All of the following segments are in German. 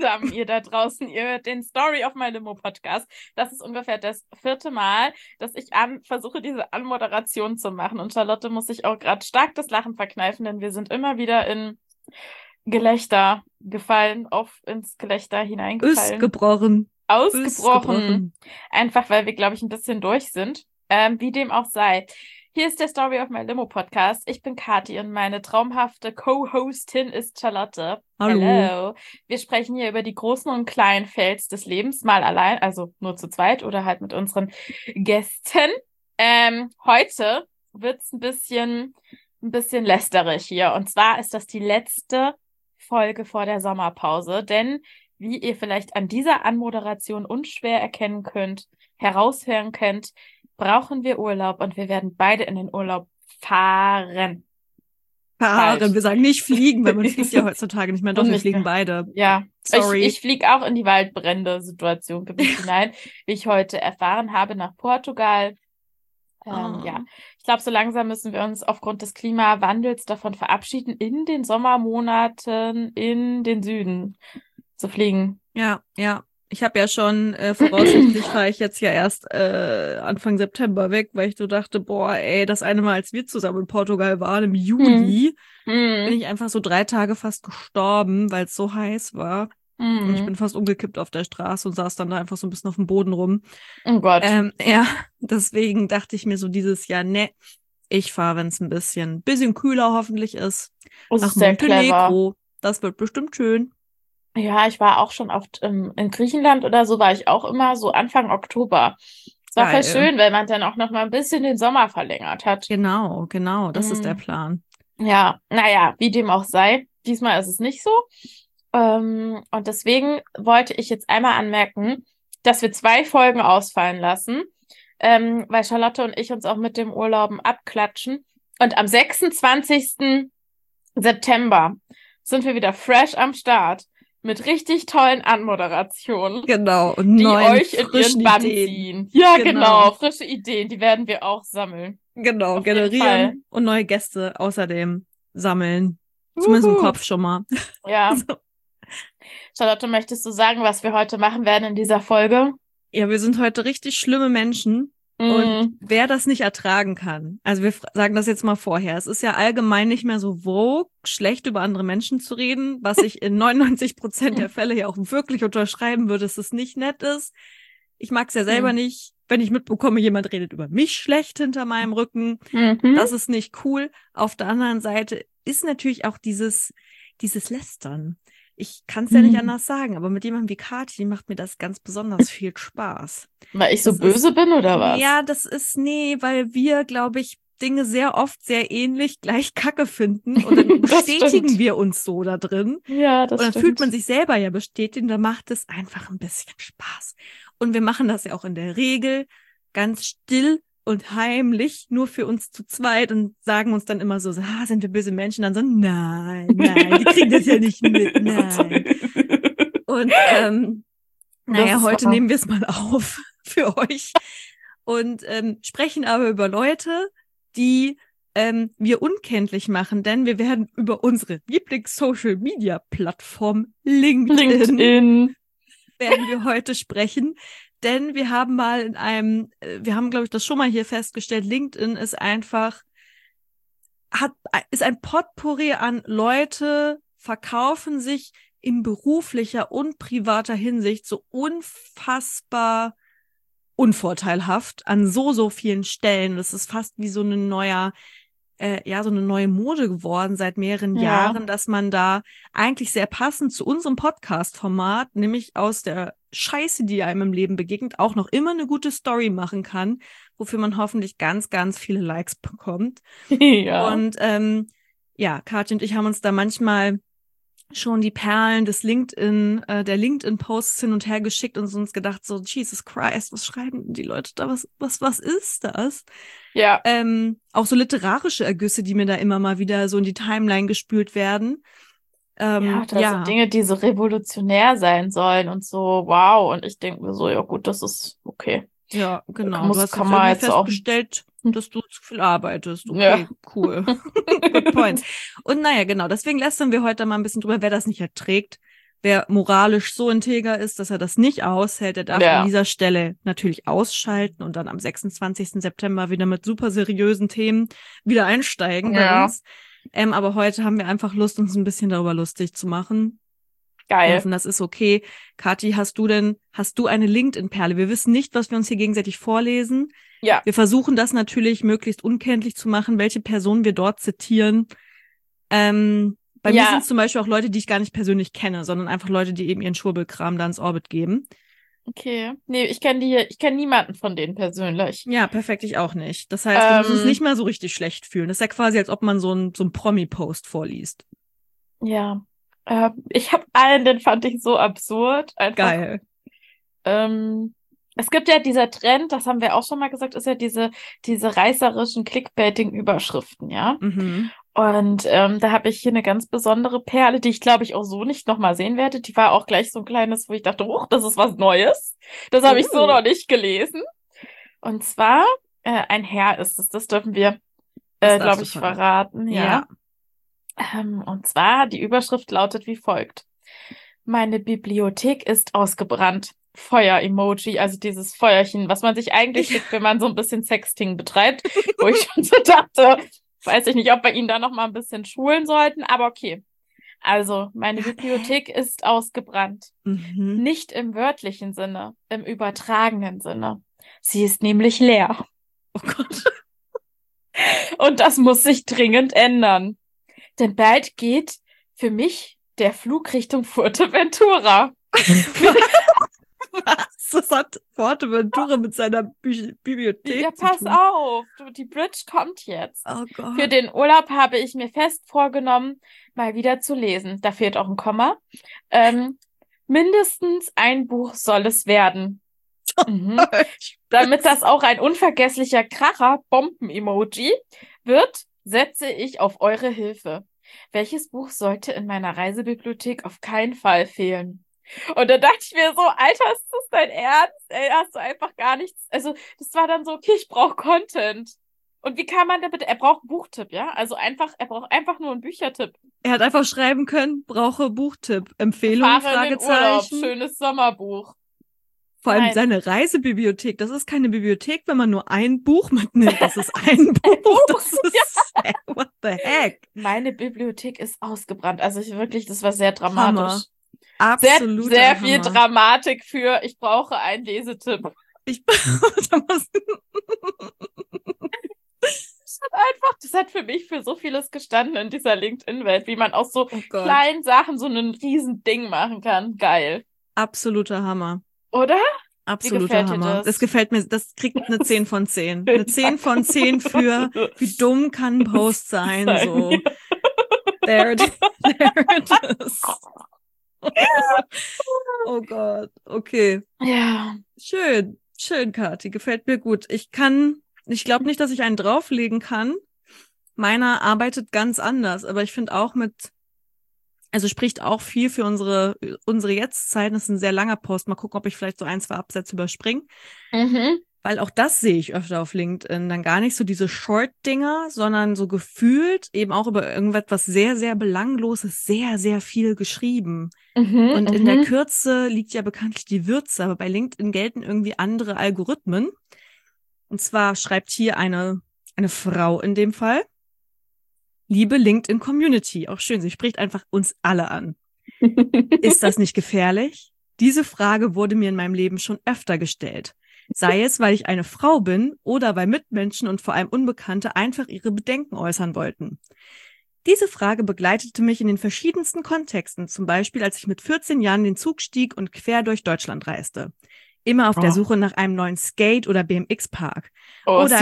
zusammen, ihr da draußen. Ihr hört den Story of My Limo Podcast. Das ist ungefähr das 4. Mal, dass ich versuche, diese Anmoderation zu machen. Und Charlotte muss sich auch gerade stark das Lachen verkneifen, denn wir sind immer wieder in Gelächter gefallen, ins Gelächter hineingefallen. Ausgebrochen. Ausgebrochen. Einfach, weil wir, glaube ich, ein bisschen durch sind. Wie dem auch sei. Hier ist der Story of My Limo Podcast. Ich bin Kathi und meine traumhafte Co-Hostin ist Charlotte. Hallo. Hello. Wir sprechen hier über die großen und kleinen Fails des Lebens, mal allein, also nur zu zweit oder halt mit unseren Gästen. Heute wird's ein bisschen lästerig hier. Und zwar ist das die letzte Folge vor der Sommerpause, denn wie ihr vielleicht an dieser Anmoderation unschwer heraushören könnt, brauchen wir Urlaub und wir werden beide in den Urlaub fahren. Fahren, wir sagen nicht fliegen, weil man fliegt ja heutzutage nicht mehr. Doch, wir fliegen beide. Ja, sorry. Ich fliege auch in die Waldbrände-Situation hinein, wie ich heute erfahren habe, nach Portugal. Ja, ich glaube, so langsam müssen wir uns aufgrund des Klimawandels davon verabschieden, in den Sommermonaten in den Süden zu fliegen. Ja. Ich habe ja schon, voraussichtlich fahre ich jetzt ja erst Anfang September weg, weil ich so dachte, boah, ey, das eine Mal, als wir zusammen in Portugal waren, im Juli, bin ich einfach so 3 Tage fast gestorben, weil es so heiß war. Und ich bin fast umgekippt auf der Straße und saß dann da einfach so ein bisschen auf dem Boden rum. Oh Gott. Ja, deswegen dachte ich mir so dieses Jahr, ne, ich fahre, wenn es ein bisschen kühler hoffentlich ist, nach Montenegro. Das wird bestimmt schön. Ja, ich war auch schon oft in Griechenland oder so, war ich auch immer so Anfang Oktober. Es war voll schön, weil man dann auch noch mal ein bisschen den Sommer verlängert hat. Genau, das ist der Plan. Ja, naja, wie dem auch sei, diesmal ist es nicht so. Und deswegen wollte ich jetzt einmal anmerken, dass wir 2 Folgen ausfallen lassen, weil Charlotte und ich uns auch mit dem Urlauben abklatschen. Und am 26. September sind wir wieder fresh am Start mit richtig tollen Anmoderationen. Genau, und die euch in ihren Bann Ideen ziehen. Ja, genau, frische Ideen, die werden wir auch sammeln. Genau, generieren und neue Gäste außerdem sammeln. Zumindest im Kopf schon mal. Ja. So. Charlotte, möchtest du sagen, was wir heute machen werden in dieser Folge? Ja, wir sind heute richtig schlimme Menschen. Und wer das nicht ertragen kann, also wir sagen das jetzt mal vorher, es ist ja allgemein nicht mehr so vogue, schlecht über andere Menschen zu reden, was ich in 99% der Fälle ja auch wirklich unterschreiben würde, dass es nicht nett ist. Ich mag es ja selber nicht, wenn ich mitbekomme, jemand redet über mich schlecht hinter meinem Rücken. Das ist nicht cool. Auf der anderen Seite ist natürlich auch dieses Lästern. Ich kann es ja nicht anders sagen, aber mit jemandem wie Kathi macht mir das ganz besonders viel Spaß. Weil ich so böse bin, oder was? Ja, weil wir, glaube ich, Dinge sehr oft sehr ähnlich gleich kacke finden und dann bestätigen wir uns so da drin. Ja, das stimmt. Und dann fühlt man sich selber ja bestätigt und dann macht es einfach ein bisschen Spaß. Und wir machen das ja auch in der Regel ganz still und heimlich, nur für uns zu zweit und sagen uns dann immer so, sind wir böse Menschen? Dann so, nein, die kriegen das ja nicht mit, nein. Und heute nehmen wir es mal auf für euch und sprechen aber über Leute, die wir unkenntlich machen, denn wir werden über unsere Lieblings-Social-Media-Plattform LinkedIn werden wir heute sprechen. Denn wir haben wir haben, glaube ich, das schon mal hier festgestellt, LinkedIn ist ein Potpourri an Leute, verkaufen sich in beruflicher und privater Hinsicht so unfassbar unvorteilhaft an so vielen Stellen. Das ist fast wie so eine neue Mode geworden seit mehreren Jahren, dass man da eigentlich sehr passend zu unserem Podcast-Format, nämlich aus der Scheiße, die einem im Leben begegnet, auch noch immer eine gute Story machen kann, wofür man hoffentlich ganz, ganz viele Likes bekommt. Ja. Und Kathi und ich haben uns da manchmal schon die Perlen des der LinkedIn-Posts hin und her geschickt und uns gedacht so, Jesus Christ, was schreiben die Leute da? Was ist das? Ja. Auch so literarische Ergüsse, die mir da immer mal wieder so in die Timeline gespült werden. Sind Dinge, die so revolutionär sein sollen und so, wow. Und ich denke mir so, ja gut, das ist okay. Ja, genau. Du hast festgestellt, dass du zu viel arbeitest. Okay, cool. Good point. Und naja, genau. Deswegen lästern wir heute mal ein bisschen drüber, wer das nicht erträgt, wer moralisch so integer ist, dass er das nicht aushält, der darf an dieser Stelle natürlich ausschalten und dann am 26. September wieder mit super seriösen Themen wieder einsteigen bei uns. Aber heute haben wir einfach Lust, uns ein bisschen darüber lustig zu machen. Geil. Wir hoffen, das ist okay. Kathi, hast du eine LinkedIn-Perle? Wir wissen nicht, was wir uns hier gegenseitig vorlesen. Ja. Wir versuchen das natürlich möglichst unkenntlich zu machen, welche Personen wir dort zitieren. Bei mir sind es zum Beispiel auch Leute, die ich gar nicht persönlich kenne, sondern einfach Leute, die eben ihren Schwurbelkram da ins Orbit geben. Okay. Nee, ich kenn niemanden von denen persönlich. Ja, perfekt, ich auch nicht. Das heißt, wir müssen uns nicht mal so richtig schlecht fühlen. Das ist ja quasi, als ob man so ein Promi-Post vorliest. Ja. Ich habe einen, den fand ich so absurd. Einfach, geil. Es gibt ja dieser Trend, das haben wir auch schon mal gesagt, ist ja diese reißerischen Clickbaiting-Überschriften, ja. Mhm. Und da habe ich hier eine ganz besondere Perle, die ich, glaube ich, auch so nicht nochmal sehen werde. Die war auch gleich so ein kleines, wo ich dachte, das ist was Neues. Das habe ich so noch nicht gelesen. Und zwar, ein Herr ist es, das dürfen wir, glaube ich, verraten. Ja. Und zwar, die Überschrift lautet wie folgt. Meine Bibliothek ist ausgebrannt. Feuer-Emoji, also dieses Feuerchen, was man sich eigentlich schickt, wenn man so ein bisschen Sexting betreibt, wo ich schon so dachte, weiß ich nicht, ob wir ihn da noch mal ein bisschen schulen sollten, aber okay. Also, meine Bibliothek ist ausgebrannt. Mhm. Nicht im wörtlichen Sinne, im übertragenen Sinne. Sie ist nämlich leer. Oh Gott. Und das muss sich dringend ändern. Denn bald geht für mich der Flug Richtung Fuerteventura. Was? Das hat Fuerteventura mit seiner Bibliothek Ja, zu pass tun. auf. Die Bridge kommt jetzt. Oh Gott. Für den Urlaub habe ich mir fest vorgenommen, mal wieder zu lesen. Da fehlt auch ein Komma. Mindestens ein Buch soll es werden. Mhm. Damit das auch ein unvergesslicher Kracher, Bomben-Emoji wird, setze ich auf eure Hilfe. Welches Buch sollte in meiner Reisebibliothek auf keinen Fall fehlen? Und da dachte ich mir so, Alter, ist das dein Ernst? Ey, hast du einfach gar nichts. Also, das war dann so, okay, ich brauche Content. Und wie kann man da bitte, er braucht einen Buchtipp, ja? Also er braucht einfach nur einen Büchertipp. Er hat einfach schreiben können, brauche Buchtipp, Empfehlung, Fahre in den Urlaub, Fragezeichen. schönes Sommerbuch. Vor allem seine Reisebibliothek, das ist keine Bibliothek, wenn man nur ein Buch mitnimmt. Das ist ein Buch. Das ist, what the heck? Meine Bibliothek ist ausgebrannt. Also das war sehr dramatisch. Hammer. Absolut. Sehr viel Dramatik für, ich brauche einen Lesetipp. Das hat für mich für so vieles gestanden in dieser LinkedIn-Welt, wie man aus so kleinen Sachen so ein Riesending machen kann. Geil. Absoluter Hammer. Oder? Absoluter Hammer. Das gefällt mir, das kriegt eine 10 von 10. Eine 10 von 10 für, wie dumm kann ein Post sein, so. There it is. Oh Gott, okay. Ja. Schön, Kathi, gefällt mir gut. Ich glaube nicht, dass ich einen drauflegen kann. Meiner arbeitet ganz anders, aber ich finde auch spricht auch viel für unsere Jetztzeit. Das ist ein sehr langer Post. Mal gucken, ob ich vielleicht so 1, 2 Absätze überspringe. Mhm. Weil auch das sehe ich öfter auf LinkedIn. Dann gar nicht so diese Short-Dinger, sondern so gefühlt eben auch über irgendwas sehr, sehr Belangloses, sehr, sehr viel geschrieben. Und in der Kürze liegt ja bekanntlich die Würze, aber bei LinkedIn gelten irgendwie andere Algorithmen. Und zwar schreibt hier eine Frau in dem Fall: Liebe LinkedIn-Community. Auch schön, sie spricht einfach uns alle an. Ist das nicht gefährlich? Diese Frage wurde mir in meinem Leben schon öfter gestellt. Sei es, weil ich eine Frau bin oder weil Mitmenschen und vor allem Unbekannte einfach ihre Bedenken äußern wollten. Diese Frage begleitete mich in den verschiedensten Kontexten, zum Beispiel als ich mit 14 Jahren den Zug stieg und quer durch Deutschland reiste. Immer auf der Suche nach einem neuen Skate- oder BMX-Park. Oder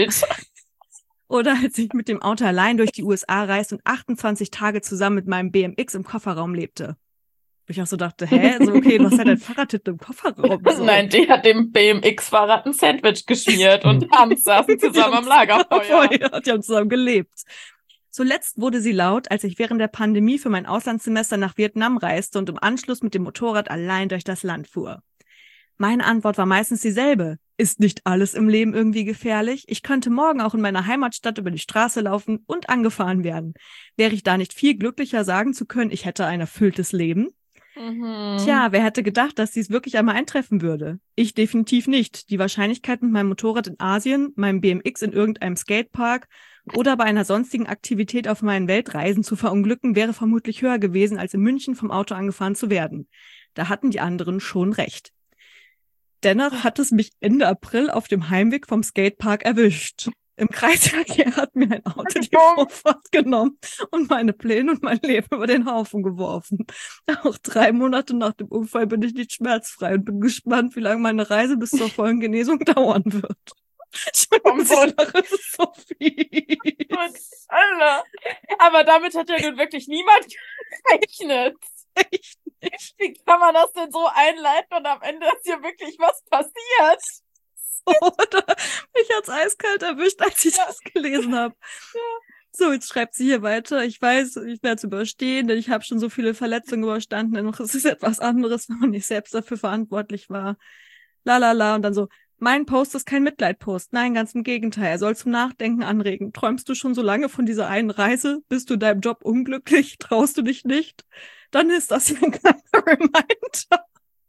als ich mit dem Auto allein durch die USA reiste und 28 Tage zusammen mit meinem BMX im Kofferraum lebte. Wo ich auch so dachte, so okay, du hast halt dein Fahrrad im Kofferraum. So. Nein, die hat dem BMX-Fahrrad ein Sandwich geschmiert und abends saßen zusammen am Lagerfeuer. Die haben zusammen gelebt. Zuletzt wurde sie laut, als ich während der Pandemie für mein Auslandssemester nach Vietnam reiste und im Anschluss mit dem Motorrad allein durch das Land fuhr. Meine Antwort war meistens dieselbe. Ist nicht alles im Leben irgendwie gefährlich? Ich könnte morgen auch in meiner Heimatstadt über die Straße laufen und angefahren werden. Wäre ich da nicht viel glücklicher, sagen zu können, ich hätte ein erfülltes Leben? Tja, wer hätte gedacht, dass dies wirklich einmal eintreffen würde? Ich definitiv nicht. Die Wahrscheinlichkeit, mit meinem Motorrad in Asien, meinem BMX in irgendeinem Skatepark oder bei einer sonstigen Aktivität auf meinen Weltreisen zu verunglücken, wäre vermutlich höher gewesen, als in München vom Auto angefahren zu werden. Da hatten die anderen schon recht. Dennoch hat es mich Ende April auf dem Heimweg vom Skatepark erwischt. Im Kreisverkehr hat mir ein Auto die Vorfahrt genommen und meine Pläne und mein Leben über den Haufen geworfen. Auch 3 Monate nach dem Unfall bin ich nicht schmerzfrei und bin gespannt, wie lange meine Reise bis zur vollen Genesung dauern wird. Das ist so viel. Alter. Aber damit hat ja nun wirklich niemand gerechnet. Echt nicht. Wie kann man das denn so einleiten und am Ende ist hier wirklich was passiert? Oder mich hat's eiskalt erwischt, als ich das gelesen habe. Ja. So, jetzt schreibt sie hier weiter. Ich weiß, ich werde es überstehen, denn ich habe schon so viele Verletzungen überstanden. Dennoch ist es etwas anderes, wenn man nicht selbst dafür verantwortlich war. Lalala. Und dann so, mein Post ist kein Mitleidpost. Nein, ganz im Gegenteil. Er soll zum Nachdenken anregen. Träumst du schon so lange von dieser einen Reise? Bist du in deinem Job unglücklich? Traust du dich nicht? Dann ist das ja ein kleiner Reminder.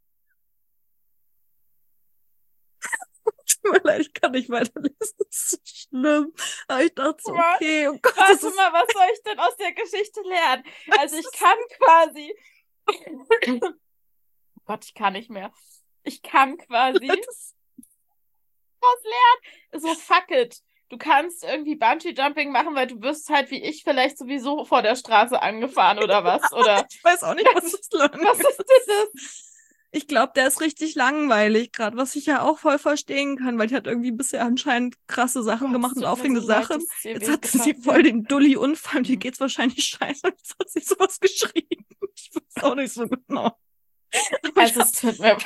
Tut mir leid, ich kann nicht weiterlesen. Das ist so schlimm. Aber ich dachte so, okay, oh Gott. Warte mal, was soll ich denn aus der Geschichte lernen? Also ich kann quasi... Oh Gott, ich kann nicht mehr. Ich kann quasi was lernen. So, fuck it. Du kannst irgendwie Bungee-Jumping machen, weil du wirst halt wie ich vielleicht sowieso vor der Straße angefahren oder was. Oder ich weiß auch nicht, was das lernen. Was ist das? Ich glaube, der ist richtig langweilig gerade, was ich ja auch voll verstehen kann, weil die hat irgendwie bisher anscheinend krasse Sachen gemacht und aufregende Sachen. Jetzt hat sie voll den Dulli-Unfall und ihr geht's wahrscheinlich scheiße. Und jetzt hat sie sowas geschrieben. Ich weiß auch nicht so genau. Also es tut mir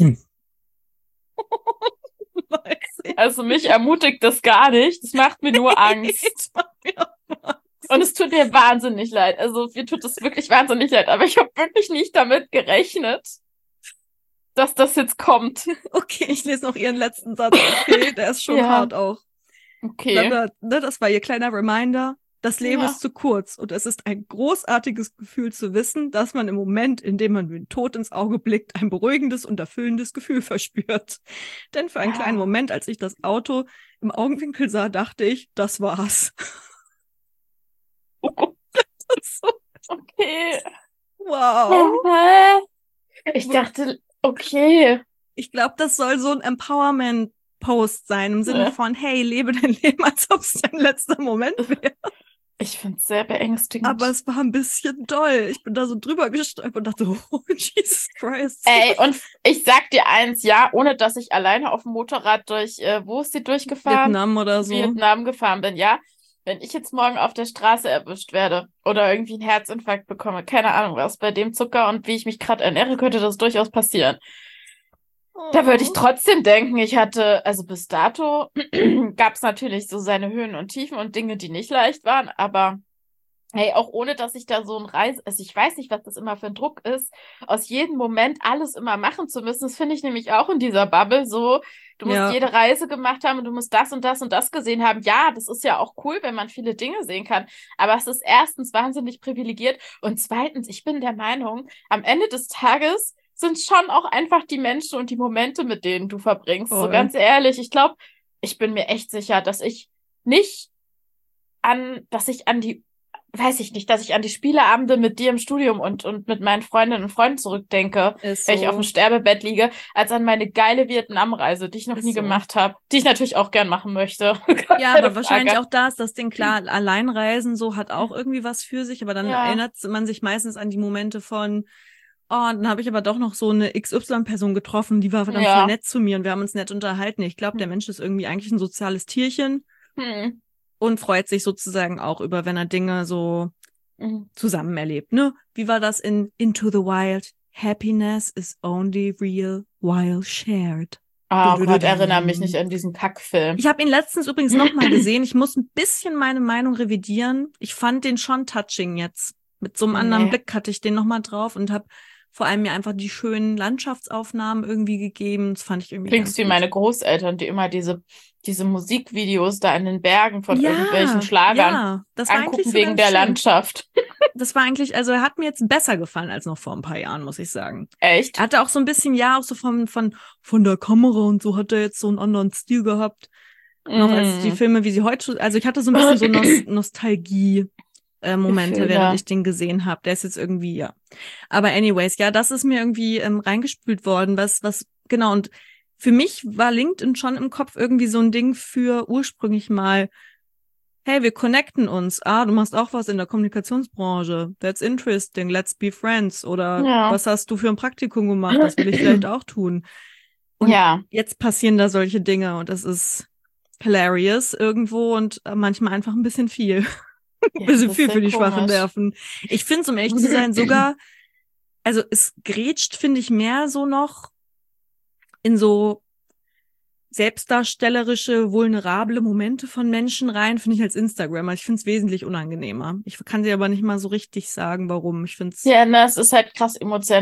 Also mich ermutigt das gar nicht. Das macht mir nur Angst. Und es tut mir wahnsinnig leid. Also mir tut es wirklich wahnsinnig leid. Aber ich habe wirklich nicht damit gerechnet, dass das jetzt kommt. Okay, ich lese noch ihren letzten Satz. Okay, der ist schon hart auch. Okay. Das war ihr kleiner Reminder. Das Leben ist zu kurz und es ist ein großartiges Gefühl zu wissen, dass man im Moment, in dem man den Tod ins Auge blickt, ein beruhigendes und erfüllendes Gefühl verspürt. Denn für einen kleinen Moment, als ich das Auto im Augenwinkel sah, dachte ich, das war's. Das ist so okay. Wow. Ich dachte, okay. Ich glaube, das soll so ein Empowerment-Post sein, im Sinne von, hey, lebe dein Leben, als ob es dein letzter Moment wäre. Ich finde es sehr beängstigend. Aber es war ein bisschen doll. Ich bin da so drüber gestolpert und dachte, oh, Jesus Christ. Ey, und ich sag dir eins, ja, ohne dass ich alleine auf dem Motorrad durch, wo ist sie durchgefahren? Vietnam oder so. Vietnam gefahren bin, ja. Wenn ich jetzt morgen auf der Straße erwischt werde oder irgendwie einen Herzinfarkt bekomme, keine Ahnung was, bei dem Zucker und wie ich mich gerade ernähre, könnte das durchaus passieren. Da würde ich trotzdem denken, ich hatte, also bis dato gab es natürlich so seine Höhen und Tiefen und Dinge, die nicht leicht waren, aber hey, auch ohne, dass ich da so also ich weiß nicht, was das immer für ein Druck ist, aus jedem Moment alles immer machen zu müssen, das finde ich nämlich auch in dieser Bubble so, du musst jede Reise gemacht haben und du musst das und das und das gesehen haben. Ja, das ist ja auch cool, wenn man viele Dinge sehen kann, aber es ist erstens wahnsinnig privilegiert und zweitens, ich bin der Meinung, am Ende des Tages sind schon auch einfach die Menschen und die Momente, mit denen du verbringst. So ganz ehrlich, ich glaube, ich bin mir echt sicher, dass ich an die Spieleabende mit dir im Studium und mit meinen Freundinnen und Freunden zurückdenke, wenn ich auf dem Sterbebett liege, als an meine geile Vietnamreise, die ich noch nie gemacht habe, die ich natürlich auch gern machen möchte. Ja, aber wahrscheinlich auch das Ding, klar, Alleinreisen so hat auch irgendwie was für sich, aber dann erinnert man sich meistens an die Momente von dann habe ich aber doch noch so eine XY-Person getroffen, die war dann voll nett zu mir und wir haben uns nett unterhalten. Ich glaube, der Mensch ist irgendwie eigentlich ein soziales Tierchen und freut sich sozusagen auch über, wenn er Dinge so zusammen erlebt. Ne? Wie war das in Into the Wild? Happiness is only real while shared. Oh Gott, erinnere mich nicht an diesen Kackfilm. Ich habe ihn letztens übrigens nochmal gesehen. Ich muss ein bisschen meine Meinung revidieren. Ich fand den schon touching jetzt. Mit so einem anderen Blick hatte ich den nochmal drauf und habe vor allem mir einfach die schönen Landschaftsaufnahmen irgendwie gegeben. Das fand ich irgendwie Klingst wie meine Großeltern, die immer diese Musikvideos da in den Bergen von irgendwelchen Schlagern das war angucken so wegen der Landschaft. das war eigentlich, also er hat mir jetzt besser gefallen als noch vor ein paar Jahren, muss ich sagen. Echt? Er hatte auch so ein bisschen, ja, auch so von der Kamera und so hat er jetzt so einen anderen Stil gehabt. Noch als die Filme, wie sie heute, also ich hatte so ein bisschen so Nostalgie-Momente, Gefühle. während ich den gesehen habe. Der ist jetzt irgendwie, ja. Aber anyways, ja, das ist mir irgendwie reingespült worden, was, genau, und für mich war LinkedIn schon im Kopf irgendwie so ein Ding für ursprünglich mal, hey, wir connecten uns. Ah, du machst auch was in der Kommunikationsbranche. That's interesting. Let's be friends. Oder was hast du für ein Praktikum gemacht? Das will ich vielleicht auch tun. Und jetzt passieren da solche Dinge und das ist hilarious irgendwo und manchmal einfach ein bisschen viel. Ein bisschen viel für die schwachen Nerven. Ich finde es, um ehrlich zu sein, sogar, also es grätscht, finde ich, mehr so noch in so selbstdarstellerische, vulnerable Momente von Menschen rein, finde ich als Instagrammer. Ich finde es wesentlich unangenehmer. Ich kann dir aber nicht mal so richtig sagen, warum. Ich finde es. Ja, es ist halt krass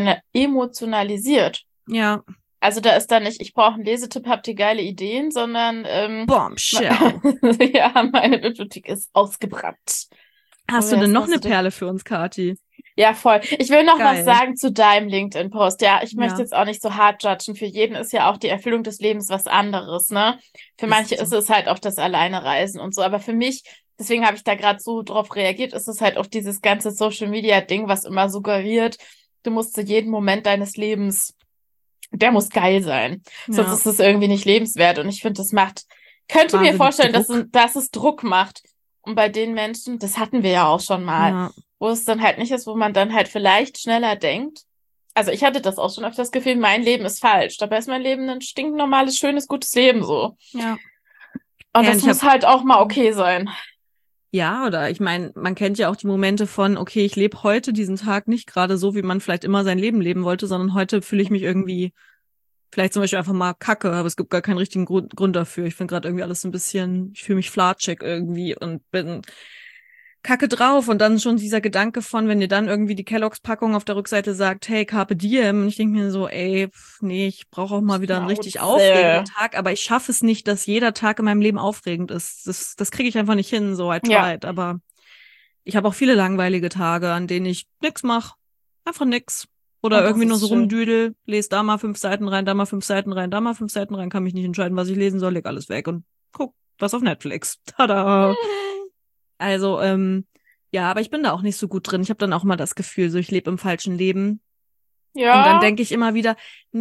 emotionalisiert. Ja. Also da ist da nicht, ich brauche einen Lesetipp, habt ihr geile Ideen, sondern Bombshell. ja, meine Bibliothek ist ausgebrannt. Hast du denn noch eine Perle für uns, Kathi? Ja, voll. Ich will noch was sagen zu deinem LinkedIn-Post. Ja, ich möchte jetzt auch nicht so hart judgen. Für jeden ist ja auch die Erfüllung des Lebens was anderes, ne? Für manche ist es halt auch das Alleinereisen und so. Aber für mich, deswegen habe ich da gerade so drauf reagiert, ist es halt auch dieses ganze Social-Media-Ding, was immer suggeriert, du musst zu jedem Moment deines Lebens, der muss geil sein. Ja. Sonst ist es irgendwie nicht lebenswert. Und ich finde, könnte mir vorstellen, dass es Druck macht. Und bei den Menschen, das hatten wir ja auch schon mal, wo es dann halt nicht ist, wo man dann halt vielleicht schneller denkt. Also ich hatte das auch schon öfter das Gefühl, mein Leben ist falsch. Dabei ist mein Leben ein stinknormales, schönes, gutes Leben so. Ja. Und das muss halt auch mal okay sein. Ja, oder ich meine, man kennt ja auch die Momente von, okay, ich lebe heute diesen Tag nicht gerade so, wie man vielleicht immer sein Leben leben wollte, sondern heute fühle ich mich irgendwie vielleicht zum Beispiel einfach mal kacke, aber es gibt gar keinen richtigen Grund dafür. Ich finde gerade irgendwie alles so ein bisschen, ich fühle mich flatschig irgendwie und bin kacke drauf. Und dann schon dieser Gedanke von, wenn dir dann irgendwie die Kelloggs-Packung auf der Rückseite sagt, hey, Carpe Diem. Und ich denke mir so, ey, nee, ich brauche auch mal wieder einen richtig aufregenden Tag. Aber ich schaffe es nicht, dass jeder Tag in meinem Leben aufregend ist. Das kriege ich einfach nicht hin, so I tried. Ja. Aber ich habe auch viele langweilige Tage, an denen ich nix mache. Einfach nix. Oder irgendwie nur so rumdüdel, lese da mal 5 Seiten rein, da mal 5 Seiten rein, da mal 5 Seiten rein, kann mich nicht entscheiden, was ich lesen soll, leg alles weg und guck was auf Netflix. Tada! Also, ja, aber ich bin da auch nicht so gut drin. Ich habe dann auch immer das Gefühl, so ich lebe im falschen Leben. Ja. Und dann denke ich immer wieder,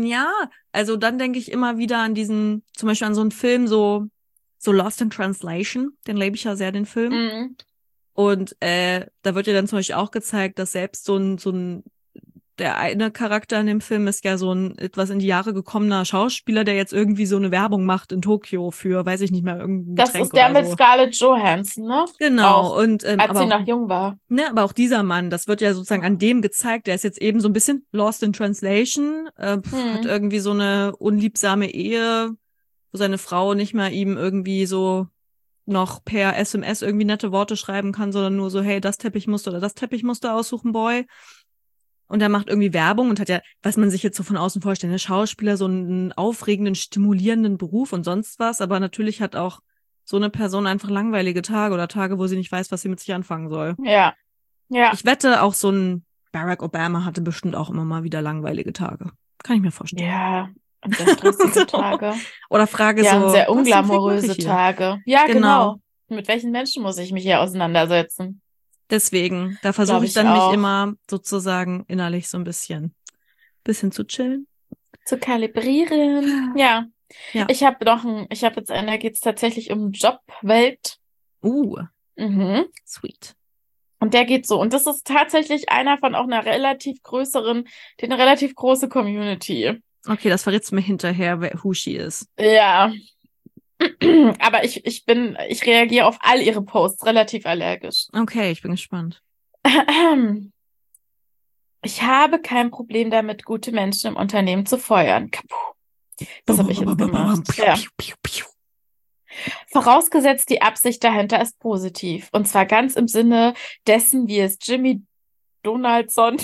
dann denke ich immer wieder an diesen, zum Beispiel an so einen Film, so Lost in Translation, den lebe ich ja sehr, den Film. Mhm. Und da wird ja dann zum Beispiel auch gezeigt, dass selbst so ein der eine Charakter in dem Film ist ja so ein etwas in die Jahre gekommener Schauspieler, der jetzt irgendwie so eine Werbung macht in Tokio für, weiß ich nicht mehr, irgendein Getränk. Das ist der mit Scarlett Johansson, ne? Genau. Auch, und als sie noch jung war. Ne, aber auch dieser Mann, das wird ja sozusagen an dem gezeigt, der ist jetzt eben so ein bisschen lost in translation, hat irgendwie so eine unliebsame Ehe, wo seine Frau nicht mehr ihm irgendwie so noch per SMS irgendwie nette Worte schreiben kann, sondern nur so, hey, das Teppichmuster oder das Teppichmuster aussuchen, Boy. Und er macht irgendwie Werbung und hat ja, was man sich jetzt so von außen vorstellt, der Schauspieler, so einen aufregenden, stimulierenden Beruf und sonst was. Aber natürlich hat auch so eine Person einfach langweilige Tage oder Tage, wo sie nicht weiß, was sie mit sich anfangen soll. Ja. Ich wette, auch so ein Barack Obama hatte bestimmt auch immer mal wieder langweilige Tage. Kann ich mir vorstellen. Ja, und sehr stressige Tage. Oder Frage ja, so. Und sehr unglamouröse Tage. Ja, genau. Mit welchen Menschen muss ich mich hier auseinandersetzen? Deswegen, da versuche ich dann mich immer sozusagen innerlich so ein bisschen zu chillen. Zu kalibrieren. Ja. Ich habe jetzt einen, da geht es tatsächlich um Jobwelt. Sweet. Und der geht so. Und das ist tatsächlich einer von auch einer relativ große Community. Okay, das verrätst du mir hinterher, who she is. Ja. Aber ich reagiere auf all ihre Posts relativ allergisch. Okay, ich bin gespannt. Ich habe kein Problem damit, gute Menschen im Unternehmen zu feuern. Das habe ich jetzt gemacht. Ja. Vorausgesetzt, die Absicht dahinter ist positiv. Und zwar ganz im Sinne dessen, wie es Jimmy Donaldson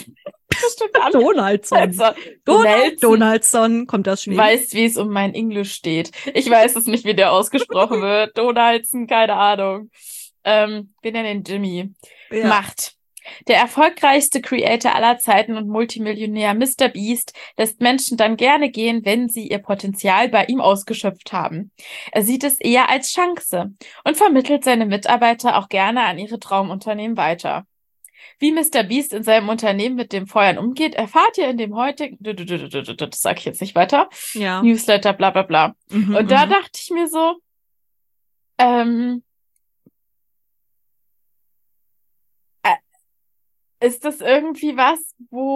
Donaldson, kommt das Schweden? Weißt, wie es um mein Englisch steht. Ich weiß es nicht, wie der ausgesprochen wird. Donaldson, keine Ahnung. Wir nennen ihn Jimmy. Ja. Macht. Der erfolgreichste Creator aller Zeiten und Multimillionär Mr. Beast lässt Menschen dann gerne gehen, wenn sie ihr Potenzial bei ihm ausgeschöpft haben. Er sieht es eher als Chance und vermittelt seine Mitarbeiter auch gerne an ihre Traumunternehmen weiter. Wie Mr. Beast in seinem Unternehmen mit dem Feuern umgeht, erfahrt ihr in dem heutigen, das sage ich jetzt nicht weiter, Ja. Newsletter, bla bla bla. Und da dachte ich mir so, ist das irgendwie was,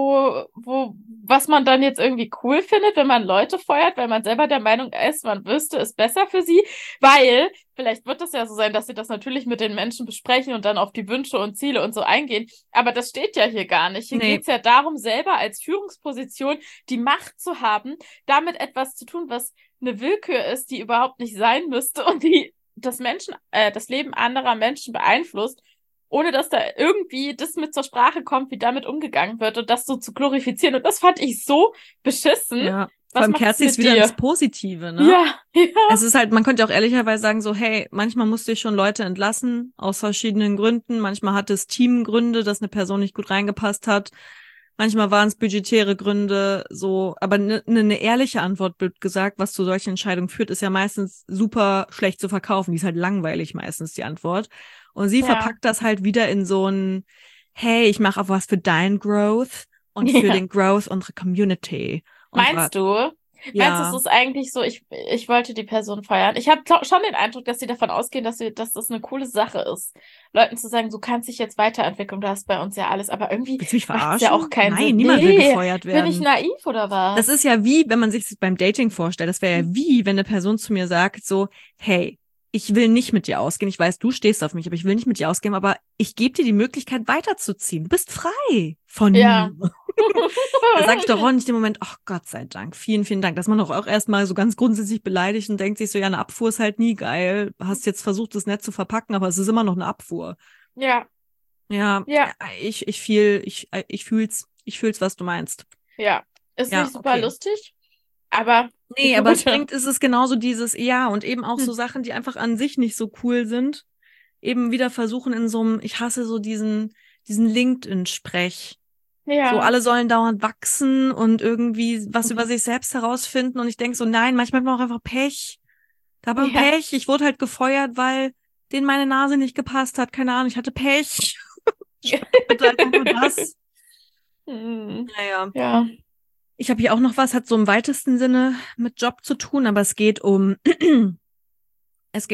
was man dann jetzt irgendwie cool findet, wenn man Leute feuert, weil man selber der Meinung ist, man wüsste es besser für sie? Weil, vielleicht wird es ja so sein, dass sie das natürlich mit den Menschen besprechen und dann auf die Wünsche und Ziele und so eingehen. Aber das steht ja hier gar nicht. Hier geht's ja darum, selber als Führungsposition die Macht zu haben, damit etwas zu tun, was eine Willkür ist, die überhaupt nicht sein müsste und die das Leben anderer Menschen beeinflusst, ohne dass da irgendwie das mit zur Sprache kommt, wie damit umgegangen wird und das so zu glorifizieren. Und das fand ich so beschissen. Ja, vor allem kehrt sich wieder ins Positive, ne? Ja. Es ist halt, man könnte auch ehrlicherweise sagen so, hey, manchmal musste ich schon Leute entlassen, aus verschiedenen Gründen. Manchmal hat es Teamgründe, dass eine Person nicht gut reingepasst hat. Manchmal waren es budgetäre Gründe, so. Aber eine ehrliche Antwort, blöd gesagt, was zu solchen Entscheidungen führt, ist ja meistens super schlecht zu verkaufen. Die ist halt langweilig meistens, die Antwort. Und sie verpackt das halt wieder in so ein, hey, ich mache auch was für dein Growth und für den Growth unserer Community. Und Meinst du? Meinst du, es ist eigentlich so, ich wollte die Person feiern? Ich habe schon den Eindruck, dass sie davon ausgehen, dass das eine coole Sache ist. Leuten zu sagen, du kannst dich jetzt weiterentwickeln, du hast bei uns ja alles, aber irgendwie willst du mich verarschen? Macht's ja auch keinen Sinn. Nein, niemand will gefeuert werden. Bin ich naiv oder was? Das ist ja wie, wenn man sich das beim Dating vorstellt, das wäre ja wie, wenn eine Person zu mir sagt so, hey, ich will nicht mit dir ausgehen. Ich weiß, du stehst auf mich, aber ich will nicht mit dir ausgehen. Aber ich gebe dir die Möglichkeit, weiterzuziehen. Du bist frei von mir. Da sag ich doch auch nicht im Moment, ach Gott sei Dank, vielen, vielen Dank. Dass man doch auch erstmal so ganz grundsätzlich beleidigt und denkt sich so, ja, eine Abfuhr ist halt nie geil. Hast jetzt versucht, das nett zu verpacken, aber es ist immer noch eine Abfuhr. Ja. Ja. Ich fühl's, was du meinst. Ja. Ist nicht super lustig, aber nee, aber es ist es genauso dieses, ja, und eben auch so Sachen, die einfach an sich nicht so cool sind, eben wieder versuchen in so einem, ich hasse so diesen LinkedIn-Sprech. Ja. So, alle sollen dauernd wachsen und irgendwie was über sich selbst herausfinden und ich denke so, nein, manchmal hat man auch einfach Pech. Da habe ich Pech, ich wurde halt gefeuert, weil denen meine Nase nicht gepasst hat, keine Ahnung, ich hatte Pech. Bitte einfach nur das. Naja. Ja. Ich habe hier auch noch was, hat so im weitesten Sinne mit Job zu tun, aber es geht um, das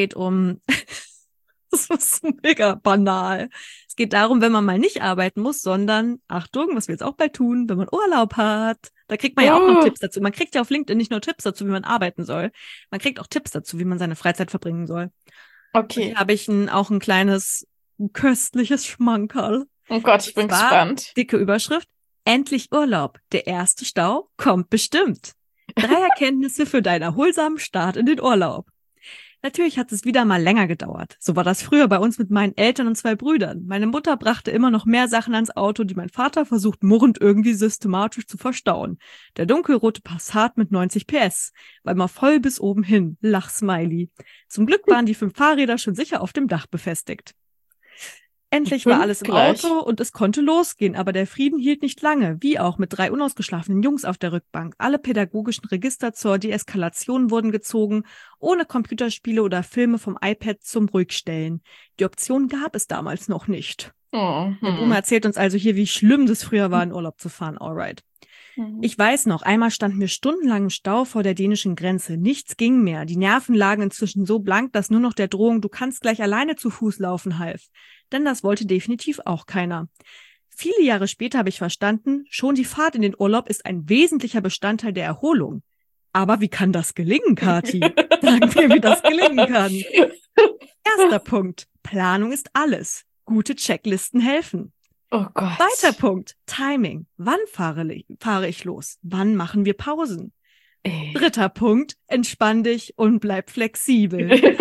ist mega banal. Es geht darum, wenn man mal nicht arbeiten muss, sondern, Achtung, was wir jetzt auch bald tun, wenn man Urlaub hat. Da kriegt man ja auch noch Tipps dazu. Man kriegt ja auf LinkedIn nicht nur Tipps dazu, wie man arbeiten soll. Man kriegt auch Tipps dazu, wie man seine Freizeit verbringen soll. Okay. Hier habe ich auch ein kleines, köstliches Schmankerl. Oh Gott, ich bin gespannt. Dicke Überschrift. Endlich Urlaub. Der erste Stau kommt bestimmt. 3 Erkenntnisse für deinen erholsamen Start in den Urlaub. Natürlich hat es wieder mal länger gedauert. So war das früher bei uns mit meinen Eltern und 2 Brüdern. Meine Mutter brachte immer noch mehr Sachen ans Auto, die mein Vater versucht murrend irgendwie systematisch zu verstauen. Der dunkelrote Passat mit 90 PS. War immer voll bis oben hin. Lachsmiley. Zum Glück waren die 5 Fahrräder schon sicher auf dem Dach befestigt. Endlich war alles im Auto und es konnte losgehen, aber der Frieden hielt nicht lange, wie auch mit 3 unausgeschlafenen Jungs auf der Rückbank. Alle pädagogischen Register zur Deeskalation wurden gezogen, ohne Computerspiele oder Filme vom iPad zum Ruhigstellen. Die Option gab es damals noch nicht. Der Boomer erzählt uns also hier, wie schlimm das früher war, in Urlaub zu fahren. Alright. Ich weiß noch, einmal standen wir stundenlang im Stau vor der dänischen Grenze. Nichts ging mehr. Die Nerven lagen inzwischen so blank, dass nur noch der Drohung, du kannst gleich alleine zu Fuß laufen, half. Denn das wollte definitiv auch keiner. Viele Jahre später habe ich verstanden, schon die Fahrt in den Urlaub ist ein wesentlicher Bestandteil der Erholung. Aber wie kann das gelingen, Kathi? Sag mir, wie das gelingen kann. Erster Punkt. Planung ist alles. Gute Checklisten helfen. Oh Gott. Zweiter Punkt. Timing. Wann fahre ich los? Wann machen wir Pausen? Dritter Punkt. Entspann dich und bleib flexibel.